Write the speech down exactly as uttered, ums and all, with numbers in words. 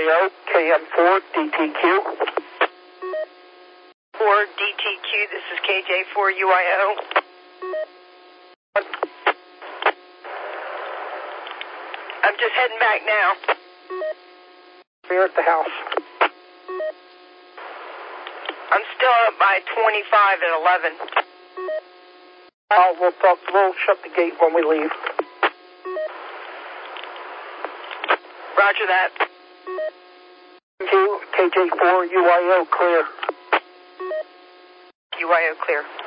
O, K M four, D T Q. four D T Q, this is K J four U I O. I'm just heading back now. Here at the house. I'm still up by twenty-five and eleven. Uh, we'll talk, we'll shut the gate when we leave. Roger that. Q, K J four, U I O, clear. U I O clear.